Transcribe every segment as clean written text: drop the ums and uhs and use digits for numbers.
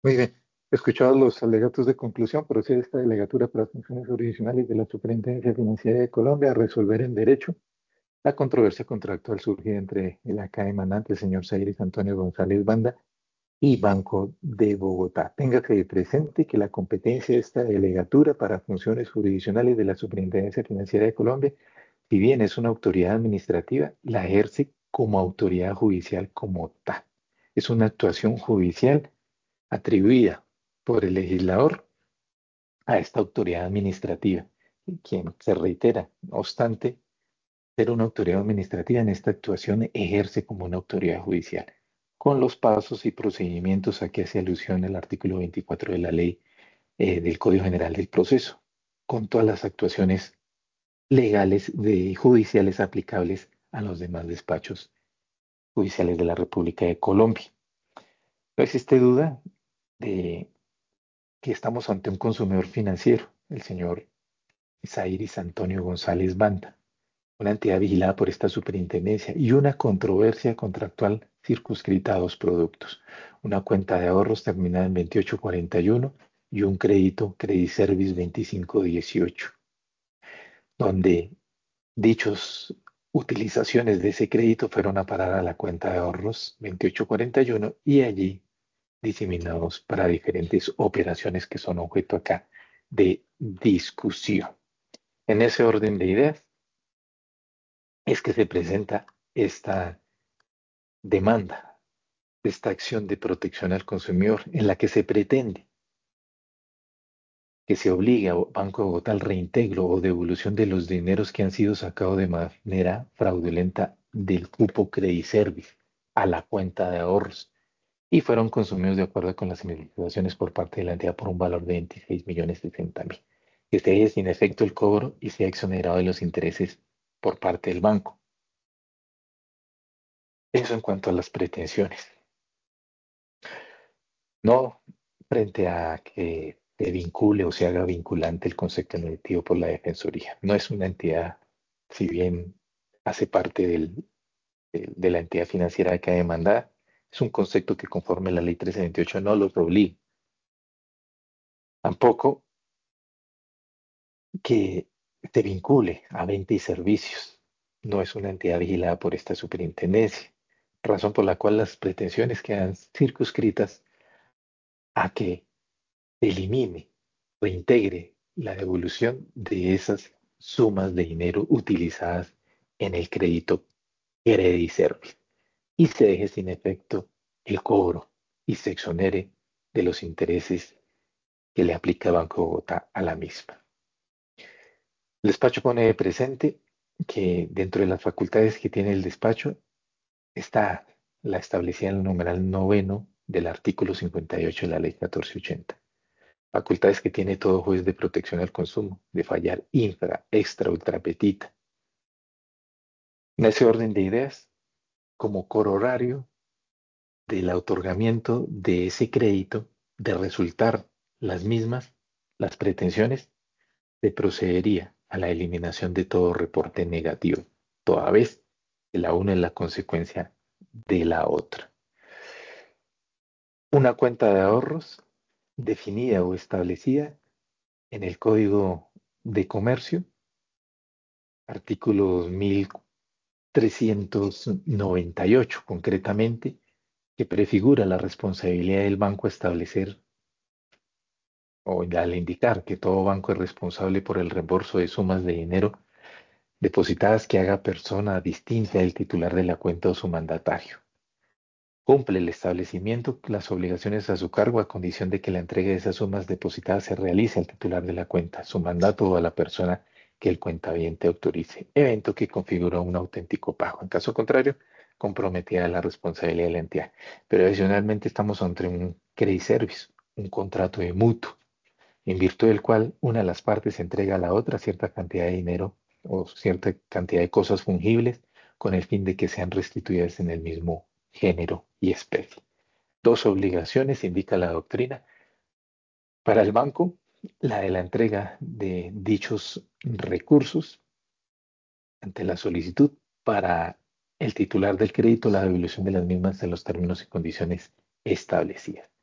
Muy bien. Escuchados los alegatos de conclusión, procede esta delegatura para funciones jurisdiccionales de la Superintendencia Financiera de Colombia a resolver en derecho la controversia contractual surgida entre el acá demandante, el señor Zairis Antonio González Banda, y Banco de Bogotá. Téngase presente que la competencia de esta delegatura para funciones jurisdiccionales de la Superintendencia Financiera de Colombia, si bien es una autoridad administrativa, la ejerce como autoridad judicial como tal. Es una actuación judicial atribuida por el legislador a esta autoridad administrativa, quien se reitera, no obstante ser una autoridad administrativa en esta actuación ejerce como una autoridad judicial, con los pasos y procedimientos a que hace alusión el artículo 24 de la ley del Código General del Proceso, con todas las actuaciones legales judiciales aplicables a los demás despachos judiciales de la República de Colombia. No existe duda de que estamos ante un consumidor financiero, el señor Zairis Antonio González Banda, una entidad vigilada por esta superintendencia y una controversia contractual circunscrita a dos productos, una cuenta de ahorros terminada en 2841 y un crédito Credit Service 2518, donde dichos utilizaciones de ese crédito fueron a parar a la cuenta de ahorros 2841 y allí diseminados para diferentes operaciones que son objeto acá de discusión. En ese orden de ideas es que se presenta esta demanda, esta acción de protección al consumidor en la que se pretende que se obligue a Banco de Bogotá al reintegro o devolución de los dineros que han sido sacados de manera fraudulenta del cupo Credit Service a la cuenta de ahorros y fueron consumidos de acuerdo con las investigaciones por parte de la entidad por un valor de 26.060.000. Que se deje sin efecto el cobro y sea exonerado de los intereses por parte del banco. Eso en cuanto a las pretensiones. No frente a que se vincule o se haga vinculante el concepto emitido por la Defensoría. No es una entidad, si bien hace parte de la entidad financiera que ha demandada, es un concepto que conforme la ley 1328 no los obliga. Tampoco que se vincule a venta y servicios. No es una entidad vigilada por esta superintendencia, razón por la cual las pretensiones quedan circunscritas a que elimine, reintegre la devolución de esas sumas de dinero utilizadas en el crédito Credit Service y se deje sin efecto el cobro y se exonere de los intereses que le aplica Banco de Bogotá a la misma. El despacho pone de presente que dentro de las facultades que tiene el despacho está la establecida en el numeral noveno del artículo 58 de la ley 1480. Facultades que tiene todo juez de protección al consumo, de fallar infra, extra, ultra petita. En ese orden de ideas, como corolario del otorgamiento de ese crédito, de resultar las mismas, las pretensiones, se procedería a la eliminación de todo reporte negativo, toda vez que la una es la consecuencia de la otra. Una cuenta de ahorros definida o establecida en el Código de Comercio, artículo 1398 concretamente, que prefigura la responsabilidad del banco a establecer o al indicar que todo banco es responsable por el reembolso de sumas de dinero depositadas que haga persona distinta del titular de la cuenta o su mandatario. Cumple el establecimiento las obligaciones a su cargo a condición de que la entrega de esas sumas depositadas se realice al titular de la cuenta, su mandato o a la persona que el cuentaviente autorice, evento que configura un auténtico pago. En caso contrario, comprometida la responsabilidad de la entidad. Pero adicionalmente estamos ante un credit service, un contrato de mutuo, en virtud del cual una de las partes entrega a la otra cierta cantidad de dinero o cierta cantidad de cosas fungibles con el fin de que sean restituidas en el mismo género y especie. Dos obligaciones, indica la doctrina. Para el banco, la de la entrega de dichos recursos ante la solicitud. Para el titular del crédito, la devolución de las mismas en los términos y condiciones establecidas.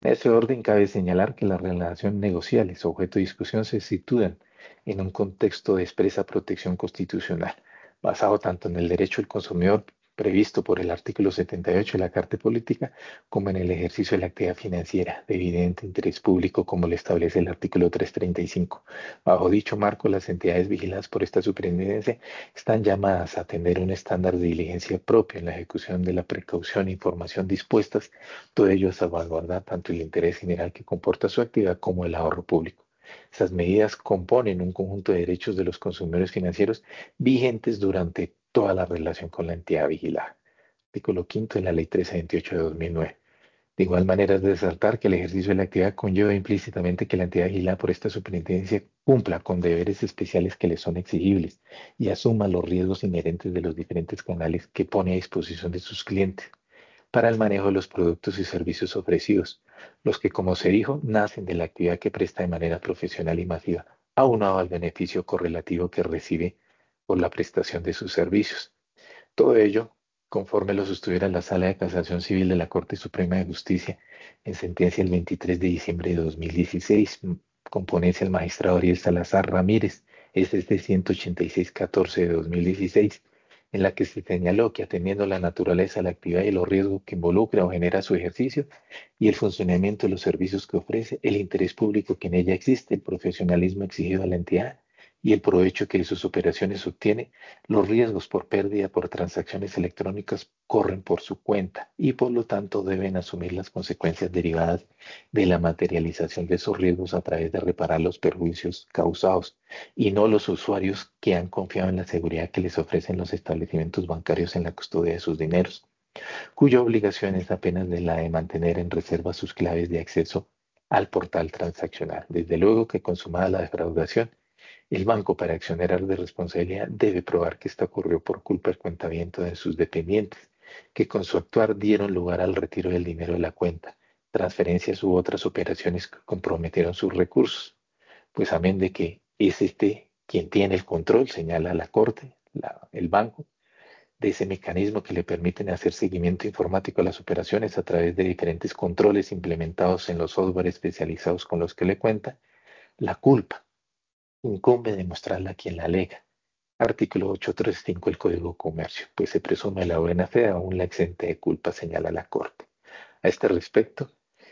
En ese orden, cabe señalar que las relaciones negociales objeto de discusión se sitúan en un contexto de expresa protección constitucional, basado tanto en el derecho del consumidor previsto por el artículo 78 de la Carta Política, como en el ejercicio de la actividad financiera de evidente interés público, como lo establece el artículo 335. Bajo dicho marco, las entidades vigiladas por esta superintendencia están llamadas a atender un estándar de diligencia propio en la ejecución de la precaución e información dispuestas, todo ello a salvaguardar tanto el interés general que comporta su actividad como el ahorro público. Estas medidas componen un conjunto de derechos de los consumidores financieros vigentes durante toda la relación con la entidad vigilada. Artículo quinto de la Ley 1328 de 2009. De igual manera, es de resaltar que el ejercicio de la actividad conlleva implícitamente que la entidad vigilada por esta superintendencia cumpla con deberes especiales que le son exigibles y asuma los riesgos inherentes de los diferentes canales que pone a disposición de sus clientes para el manejo de los productos y servicios ofrecidos, los que, como se dijo, nacen de la actividad que presta de manera profesional y masiva, aunado al beneficio correlativo que recibe por la prestación de sus servicios. Todo ello, conforme lo sostuviera la Sala de Casación Civil de la Corte Suprema de Justicia en sentencia el 23 de diciembre de 2016, con ponencia del magistrado Ariel Salazar Ramírez, SC 186-14 de 2016, en la que se señaló que atendiendo la naturaleza, la actividad y los riesgos que involucra o genera su ejercicio y el funcionamiento de los servicios que ofrece, el interés público que en ella existe, el profesionalismo exigido a la entidad y el provecho que de sus operaciones obtiene, los riesgos por pérdida por transacciones electrónicas corren por su cuenta y por lo tanto deben asumir las consecuencias derivadas de la materialización de esos riesgos a través de reparar los perjuicios causados y no los usuarios que han confiado en la seguridad que les ofrecen los establecimientos bancarios en la custodia de sus dineros, cuya obligación es apenas de la de mantener en reserva sus claves de acceso al portal transaccional. Desde luego que consumada la defraudación, el banco, para exonerar de responsabilidad, debe probar que esto ocurrió por culpa del cuentaviento de sus dependientes, que con su actuar dieron lugar al retiro del dinero de la cuenta, transferencias u otras operaciones que comprometieron sus recursos. Pues amén de que es este quien tiene el control, señala la Corte, el banco, de ese mecanismo que le permiten hacer seguimiento informático a las operaciones a través de diferentes controles implementados en los software especializados con los que le cuenta, la culpa incumbe demostrarla a quien la alega. Artículo 835 del Código de Comercio, pues se presume la buena fe aún la exenta de culpa, señala la Corte. A este respecto,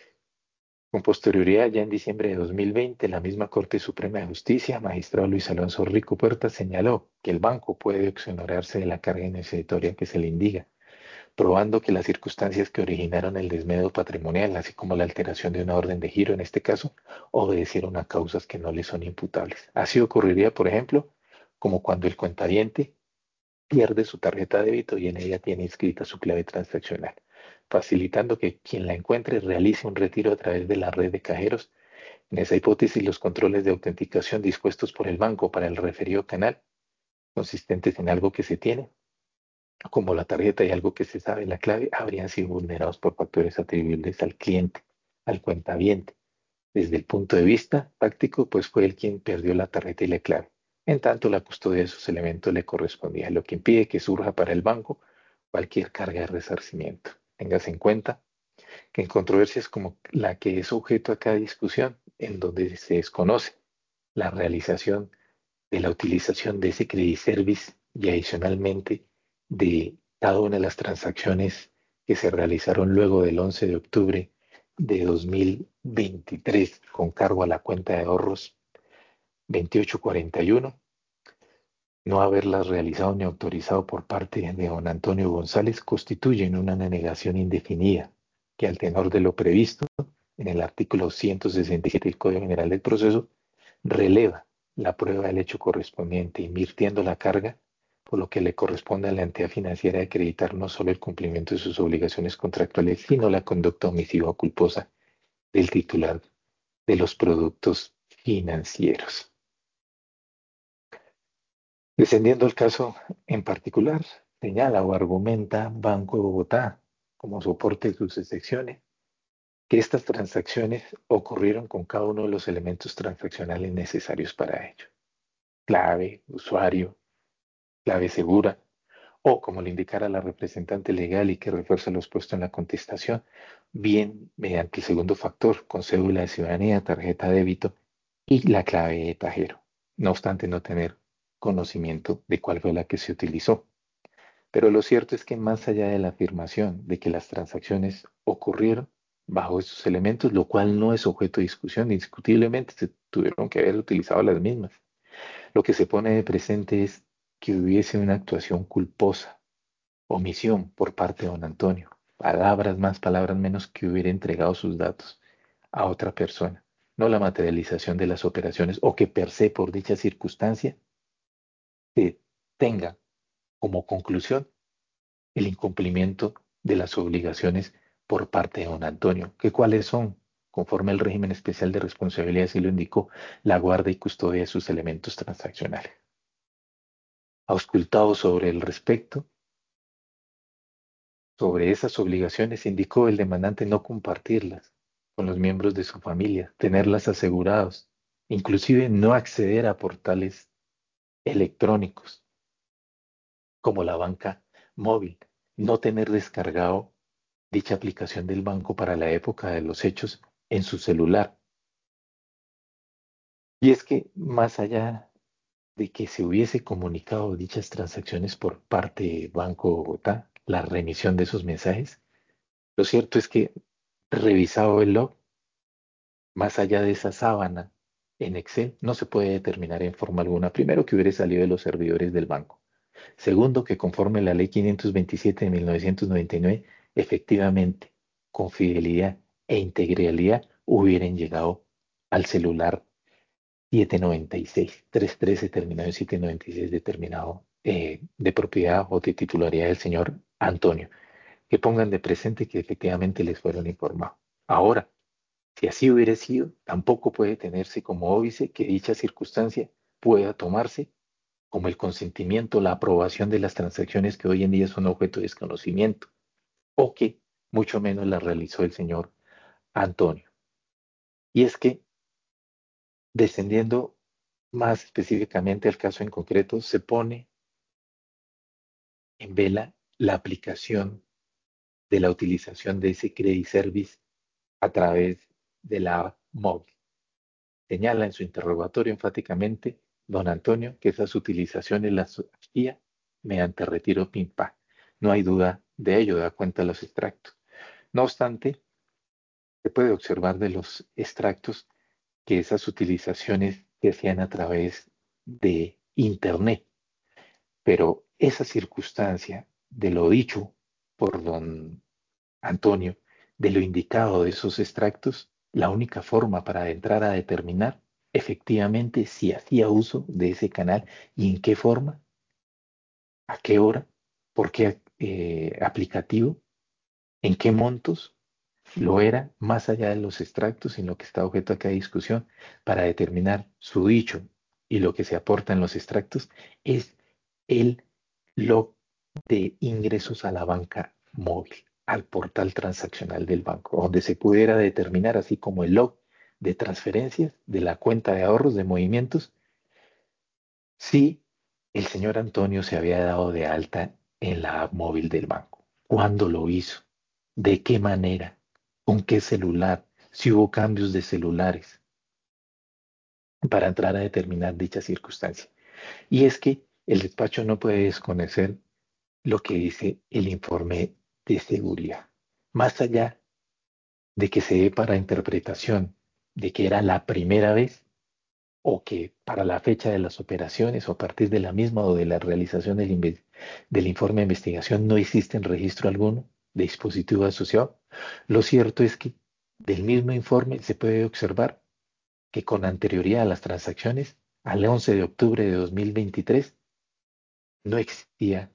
con posterioridad, ya en diciembre de 2020, la misma Corte Suprema de Justicia, magistrado Luis Alonso Rico Puerta, señaló que el banco puede exonerarse de la carga indemnizatoria que se le indica, probando que las circunstancias que originaron el desmedro patrimonial, así como la alteración de una orden de giro en este caso, obedecieron a causas que no le son imputables. Así ocurriría, por ejemplo, como cuando el cuentaviente pierde su tarjeta de débito y en ella tiene inscrita su clave transaccional, facilitando que quien la encuentre realice un retiro a través de la red de cajeros. En esa hipótesis, los controles de autenticación dispuestos por el banco para el referido canal, consistentes en algo que se tiene, como la tarjeta y algo que se sabe, la clave, habrían sido vulnerados por factores atribuibles al cliente, al cuentaviente. Desde el punto de vista práctico, pues fue él quien perdió la tarjeta y la clave. En tanto, la custodia de esos elementos le correspondía, lo que impide que surja para el banco cualquier carga de resarcimiento. Téngase en cuenta que en controversias como la que es objeto a cada discusión, en donde se desconoce la realización de la utilización de ese credit service y adicionalmente de cada una de las transacciones que se realizaron luego del 11 de octubre de 2023 con cargo a la cuenta de ahorros 2841, no haberlas realizado ni autorizado por parte de don Antonio González constituyen una negación indefinida que al tenor de lo previsto en el artículo 167 del Código General del Proceso releva la prueba del hecho correspondiente, invirtiendo la carga, por lo que le corresponde a la entidad financiera acreditar no solo el cumplimiento de sus obligaciones contractuales, sino la conducta omisiva o culposa del titular de los productos financieros. Descendiendo el caso en particular, señala o argumenta Banco de Bogotá como soporte de sus excepciones que estas transacciones ocurrieron con cada uno de los elementos transaccionales necesarios para ello: clave, usuario, clave segura, o como le indicara la representante legal y que refuerza lo expuesto en la contestación, bien mediante el segundo factor, con cédula de ciudadanía, tarjeta de débito y la clave de tajero, no obstante no tener conocimiento de cuál fue la que se utilizó. Pero lo cierto es que más allá de la afirmación de que las transacciones ocurrieron bajo estos elementos, lo cual no es objeto de discusión, indiscutiblemente se tuvieron que haber utilizado las mismas. Lo que se pone de presente es que hubiese una actuación culposa, omisión por parte de don Antonio, palabras más, palabras menos, que hubiera entregado sus datos a otra persona, no la materialización de las operaciones o que per se por dicha circunstancia se tenga como conclusión el incumplimiento de las obligaciones por parte de don Antonio, que cuáles son, conforme al régimen especial de responsabilidad, así lo indicó, la guarda y custodia de sus elementos transaccionales. Auscultado sobre el respecto, sobre esas obligaciones, indicó el demandante no compartirlas con los miembros de su familia, tenerlas asegurados, inclusive no acceder a portales electrónicos como la banca móvil, no tener descargado dicha aplicación del banco para la época de los hechos en su celular. Y es que más allá de que se hubiese comunicado dichas transacciones por parte de Banco Bogotá, la remisión de esos mensajes, lo cierto es que revisado el log, más allá de esa sábana en Excel, no se puede determinar en forma alguna, primero, que hubiera salido de los servidores del banco. Segundo, que conforme la Ley 527 de 1999, efectivamente, con fidelidad e integridad, hubieran llegado al celular 796, 313 terminado en 796, determinado de propiedad o de titularidad del señor Antonio. Que pongan de presente que efectivamente les fueron informados. Ahora, si así hubiera sido, tampoco puede tenerse como óbice que dicha circunstancia pueda tomarse como el consentimiento, la aprobación de las transacciones que hoy en día son objeto de desconocimiento, o que mucho menos la realizó el señor Antonio. Y es que, descendiendo más específicamente al caso en concreto, se pone en vela la aplicación de la utilización de ese credit service a través de la app móvil. Señala en su interrogatorio enfáticamente don Antonio que esas utilizaciones las hacía mediante retiro PIMPA. No hay duda de ello, da cuenta los extractos. No obstante, se puede observar de los extractos que esas utilizaciones se hacían a través de Internet, pero esa circunstancia de lo dicho por don Antonio, de lo indicado de esos extractos, la única forma para entrar a determinar efectivamente si hacía uso de ese canal y en qué forma, a qué hora, por qué aplicativo, en qué montos lo era, más allá de los extractos en lo que está objeto acá de discusión, para determinar su dicho y lo que se aporta en los extractos, es el log de ingresos a la banca móvil, al portal transaccional del banco, donde se pudiera determinar, así como el log de transferencias de la cuenta de ahorros de movimientos, si el señor Antonio se había dado de alta en la app móvil del banco, cuándo lo hizo, de qué manera, con qué celular, si hubo cambios de celulares para entrar a determinar dicha circunstancia. Y es que el despacho no puede desconocer lo que dice el informe de seguridad. Más allá de que se dé para interpretación de que era la primera vez o que para la fecha de las operaciones o a partir de la misma o de la realización del informe de investigación no existe registro alguno de dispositivo asociado, lo cierto es que del mismo informe se puede observar que con anterioridad a las transacciones, al 11 de octubre de 2023, no existía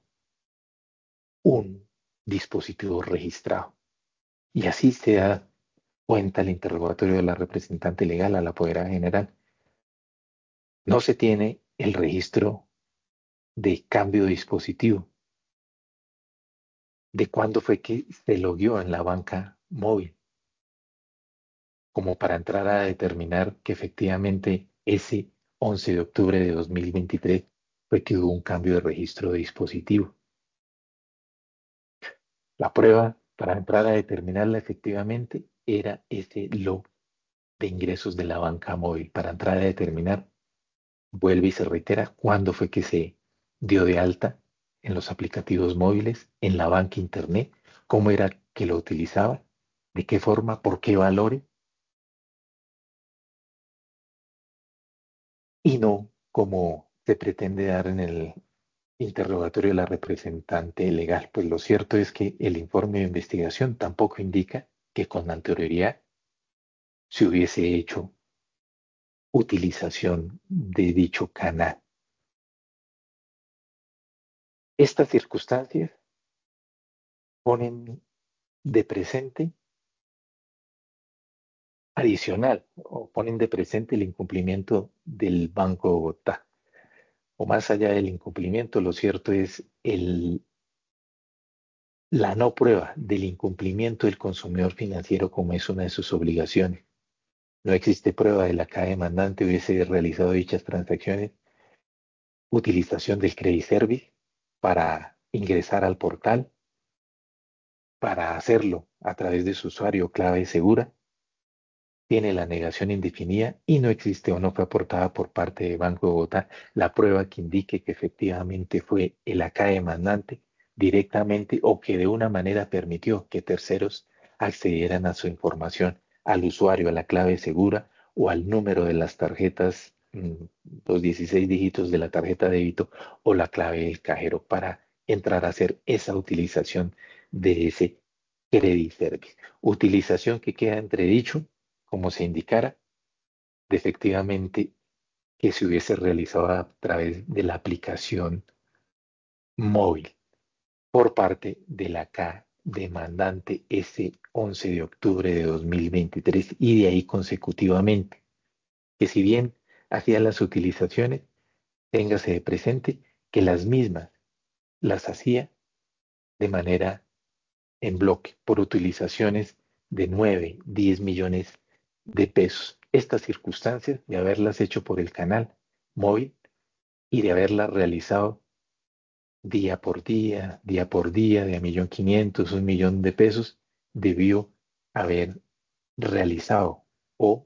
un dispositivo registrado. Y así se da cuenta el interrogatorio de la representante legal a la apoderada general. No se tiene el registro de cambio de dispositivo, de cuándo fue que se logueó en la banca móvil, como para entrar a determinar que efectivamente ese 11 de octubre de 2023 fue que hubo un cambio de registro de dispositivo. La prueba para entrar a determinarla efectivamente era ese log de ingresos de la banca móvil. Para entrar a determinar, vuelve y se reitera cuándo fue que se dio de alta en los aplicativos móviles, en la banca internet, cómo era que lo utilizaba, de qué forma, por qué valores, y no como se pretende dar en el interrogatorio de la representante legal. Pues lo cierto es que el informe de investigación tampoco indica que con anterioridad se hubiese hecho utilización de dicho canal. Estas circunstancias ponen de presente adicional o ponen de presente el incumplimiento del Banco de Bogotá. O más allá del incumplimiento, lo cierto es la no prueba del incumplimiento del consumidor financiero como es una de sus obligaciones. No existe prueba de la que el demandante hubiese realizado dichas transacciones, utilización del credit service para ingresar al portal, para hacerlo a través de su usuario clave segura, tiene la negación indefinida y no existe o no fue aportada por parte de Banco de Bogotá la prueba que indique que efectivamente fue el acá demandante directamente o que de una manera permitió que terceros accedieran a su información, al usuario, a la clave segura o al número de las tarjetas, los 16 dígitos de la tarjeta de débito o la clave del cajero para entrar a hacer esa utilización de ese credit service. Utilización que queda entredicho como se indicara, de efectivamente que se hubiese realizado a través de la aplicación móvil por parte de la K demandante ese 11 de octubre de 2023 y de ahí consecutivamente, que si bien hacía las utilizaciones, téngase de presente que las mismas las hacía de manera en bloque por utilizaciones de 9, 10 millones de pesos. Estas circunstancias de haberlas hecho por el canal móvil y de haberlas realizado día por día, de a 1.500.000, 1.000.000 de pesos, debió haber realizado o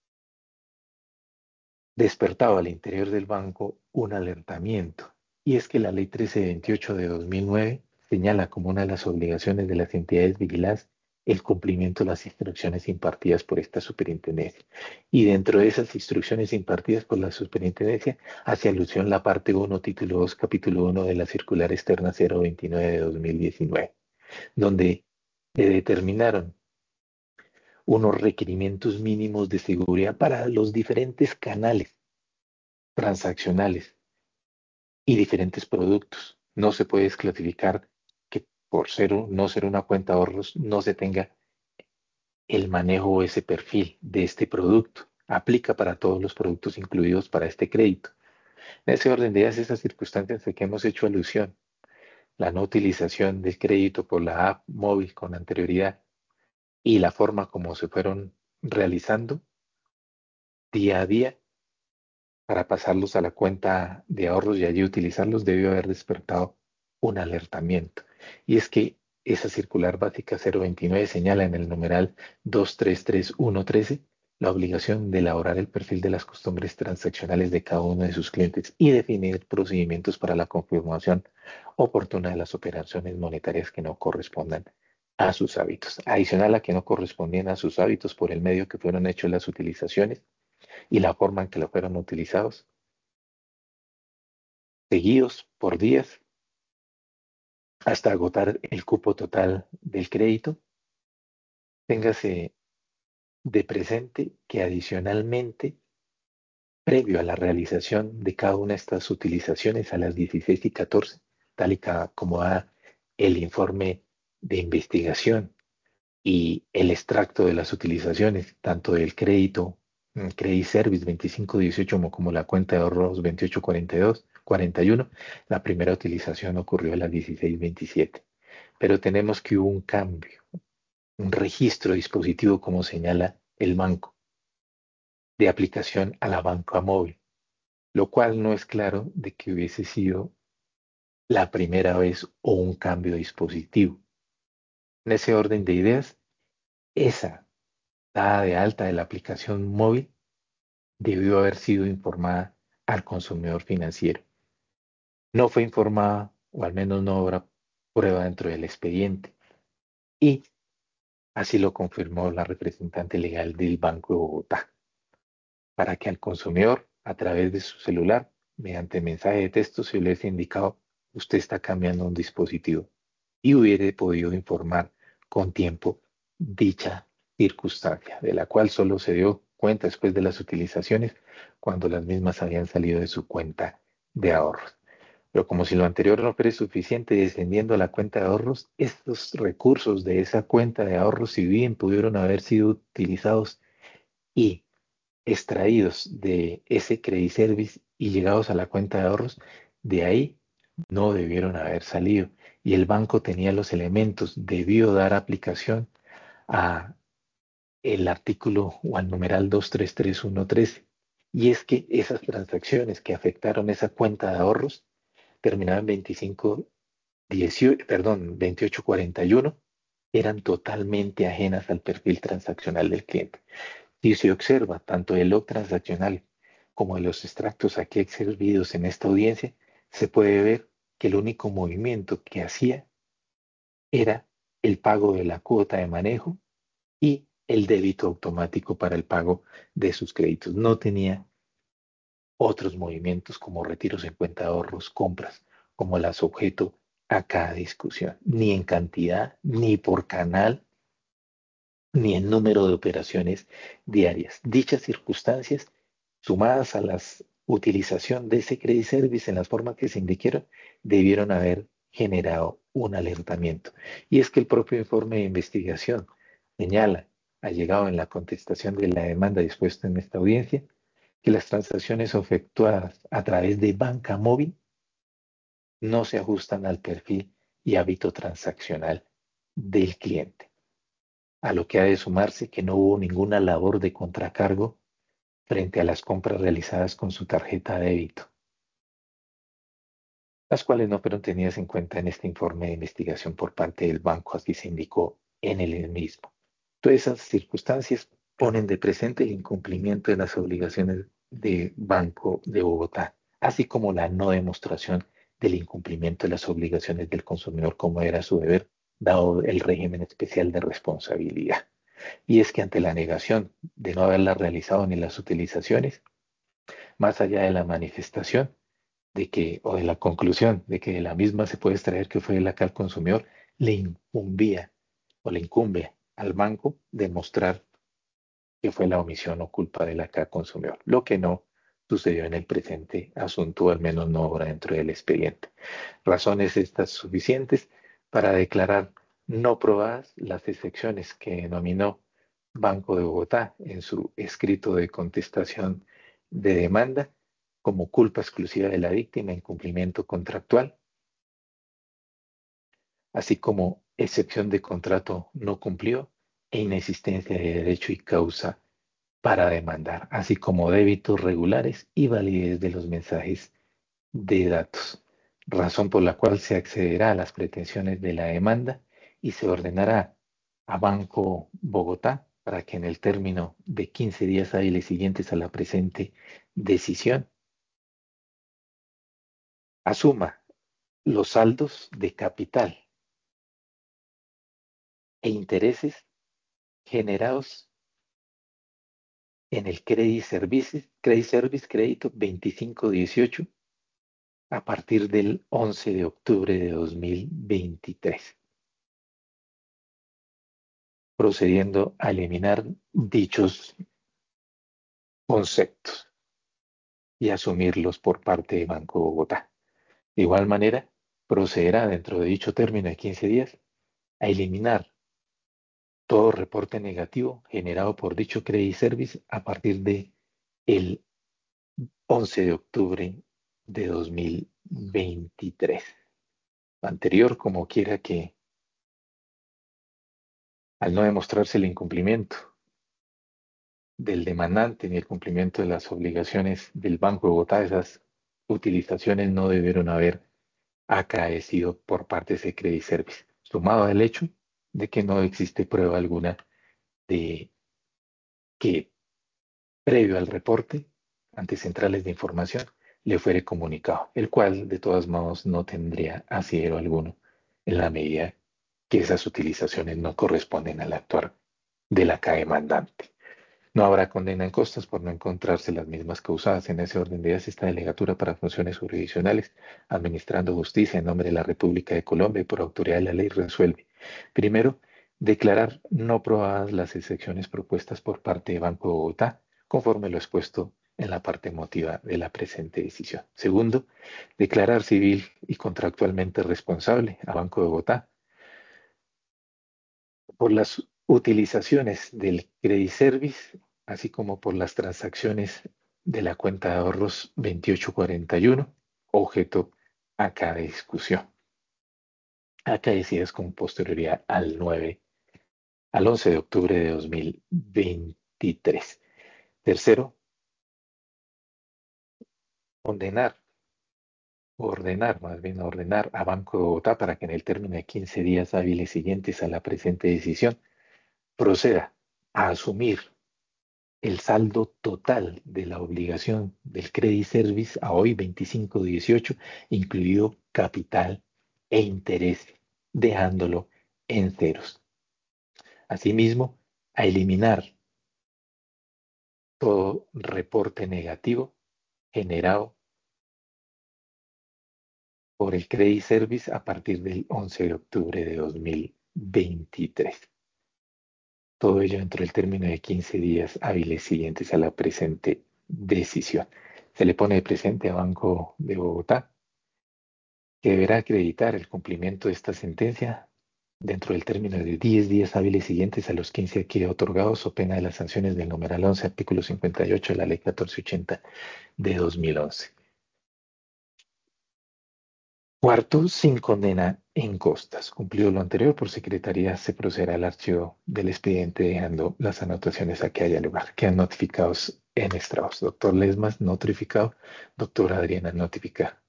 despertado al interior del banco un alertamiento. Y es que la ley 1328 de 2009 señala como una de las obligaciones de las entidades vigiladas el cumplimiento de las instrucciones impartidas por esta superintendencia. Y dentro de esas instrucciones impartidas por la superintendencia hace alusión la parte 1, título 2, capítulo 1 de la circular externa 029 de 2019, donde le determinaron unos requerimientos mínimos de seguridad para los diferentes canales transaccionales y diferentes productos. No se puede desclasificar que por no ser una cuenta de ahorros no se tenga el manejo o ese perfil de este producto. Aplica para todos los productos incluidos para este crédito. En ese orden de ideas, esas circunstancias de que hemos hecho alusión, la no utilización del crédito por la app móvil con anterioridad y la forma como se fueron realizando día a día, para pasarlos a la cuenta de ahorros y allí utilizarlos, debió haber despertado un alertamiento. Y es que esa circular básica 029 señala en el numeral 233113 la obligación de elaborar el perfil de las costumbres transaccionales de cada uno de sus clientes y definir procedimientos para la confirmación oportuna de las operaciones monetarias que no correspondan a sus hábitos. Adicional a que no correspondían a sus hábitos por el medio que fueron hechas las utilizaciones, y la forma en que lo fueron utilizados, seguidos por días hasta agotar el cupo total del crédito. Téngase de presente que adicionalmente, previo a la realización de cada una de estas utilizaciones a las 16:14, tal y como da el informe de investigación y el extracto de las utilizaciones, tanto del crédito, Credit Service 2518 como la cuenta de ahorros 2842, 41, la primera utilización ocurrió a las 16:27. Pero tenemos que hubo un cambio, un registro dispositivo, como señala el banco, de aplicación a la banca móvil, lo cual no es claro de que hubiese sido la primera vez o un cambio de dispositivo. En ese orden de ideas, esa dada de alta de la aplicación móvil debió haber sido informada al consumidor financiero. No fue informada, o al menos no habrá prueba dentro del expediente, y así lo confirmó la representante legal del Banco de Bogotá, para que al consumidor, a través de su celular, mediante mensaje de texto, se le hubiese indicado, usted está cambiando un dispositivo y hubiera podido informar con tiempo dicha circunstancia, de la cual solo se dio cuenta después de las utilizaciones cuando las mismas habían salido de su cuenta de ahorros. Pero como si lo anterior no fuera suficiente, descendiendo a la cuenta de ahorros, estos recursos de esa cuenta de ahorros, si bien pudieron haber sido utilizados y extraídos de ese credit service y llegados a la cuenta de ahorros, de ahí no debieron haber salido. Y el banco tenía los elementos, debió dar aplicación a el artículo o al numeral 233113. Y es que esas transacciones que afectaron esa cuenta de ahorros terminaban en 2841, eran totalmente ajenas al perfil transaccional del cliente. Si se observa tanto el log transaccional como los extractos aquí exhibidos en esta audiencia, se puede ver que el único movimiento que hacía era el pago de la cuota de manejo y el débito automático para el pago de sus créditos. No tenía otros movimientos como retiros en cuenta de ahorros, compras, como las objeto a cada discusión, ni en cantidad, ni por canal, ni en número de operaciones diarias. Dichas circunstancias, sumadas a la utilización de ese credit service en las formas que se indicaron, debieron haber generado un alertamiento. Y es que el propio informe de investigación señala, ha llegado en la contestación de la demanda dispuesta en esta audiencia, que las transacciones efectuadas a través de banca móvil no se ajustan al perfil y hábito transaccional del cliente, a lo que ha de sumarse que no hubo ninguna labor de contracargo frente a las compras realizadas con su tarjeta de débito, las cuales no fueron tenidas en cuenta en este informe de investigación por parte del banco, así se indicó en el mismo. Todas esas circunstancias ponen de presente el incumplimiento de las obligaciones de Banco de Bogotá, así como la no demostración del incumplimiento de las obligaciones del consumidor como era su deber, dado el régimen especial de responsabilidad. Y es que ante la negación de no haberla realizado ni las utilizaciones, más allá de la manifestación de que, o de la conclusión de que de la misma se puede extraer que fue la que al consumidor le incumbía o le incumbe al banco demostrar que fue la omisión o culpa de la CA consumidor, lo que no sucedió en el presente asunto, o al menos no obra dentro del expediente. Razones estas suficientes para declarar no probadas las excepciones que denominó Banco de Bogotá en su escrito de contestación de demanda como culpa exclusiva de la víctima, incumplimiento contractual, así como excepción de contrato no cumplió e inexistencia de derecho y causa para demandar, así como débitos regulares y validez de los mensajes de datos, razón por la cual se accederá a las pretensiones de la demanda y se ordenará a Banco Bogotá para que en el término de 15 días hábiles siguientes a la presente decisión asuma los saldos de capital e intereses generados en el Credit Service Crédito 2518 a partir del 11 de octubre de 2023, procediendo a eliminar dichos conceptos y asumirlos por parte de Banco Bogotá. De igual manera, procederá dentro de dicho término de 15 días a eliminar todo reporte negativo generado por dicho Credit Service a partir de el 11 de octubre de 2023. Anterior, como quiera que, al no demostrarse el incumplimiento del demandante ni el cumplimiento de las obligaciones del Banco de Bogotá, esas utilizaciones no debieron haber acaecido por parte de ese Credit Service. Sumado al hecho de que no existe prueba alguna de que previo al reporte ante centrales de información le fuere comunicado, el cual de todos modos no tendría asidero alguno en la medida que esas utilizaciones no corresponden al actuar de la CAE mandante. No habrá condena en costas por no encontrarse las mismas causadas. En ese orden de ideas, esta delegatura para funciones jurisdiccionales, administrando justicia en nombre de la República de Colombia y por autoridad de la ley, resuelve. Primero, declarar no probadas las excepciones propuestas por parte de Banco de Bogotá, conforme lo expuesto en la parte emotiva de la presente decisión. Segundo, declarar civil y contractualmente responsable a Banco de Bogotá por las utilizaciones del Credit Service, así como por las transacciones de la cuenta de ahorros 2841, objeto a cada discusión. Acaecidas con posterioridad al 11 de octubre de 2023. Tercero, condenar, ordenar a Banco de Bogotá para que en el término de 15 días hábiles siguientes a la presente decisión proceda a asumir el saldo total de la obligación del Credit Service a hoy 25/18, incluido capital e interés, dejándolo en ceros. Asimismo, a eliminar todo reporte negativo generado por el Credit Service a partir del 11 de octubre de 2023. Todo ello dentro del término de 15 días hábiles siguientes a la presente decisión. Se le pone de presente a Banco de Bogotá que deberá acreditar el cumplimiento de esta sentencia dentro del término de 10 días hábiles siguientes a los 15 aquí otorgados o pena de las sanciones del numeral 11, artículo 58 de la ley 1480 de 2011. Cuarto, sin condena en costas. Cumplido lo anterior, por secretaría se procederá al archivo del expediente dejando las anotaciones a que haya lugar. Quedan notificados en estrados. Doctor Lesmas, notificado. Doctora Adriana, notificada.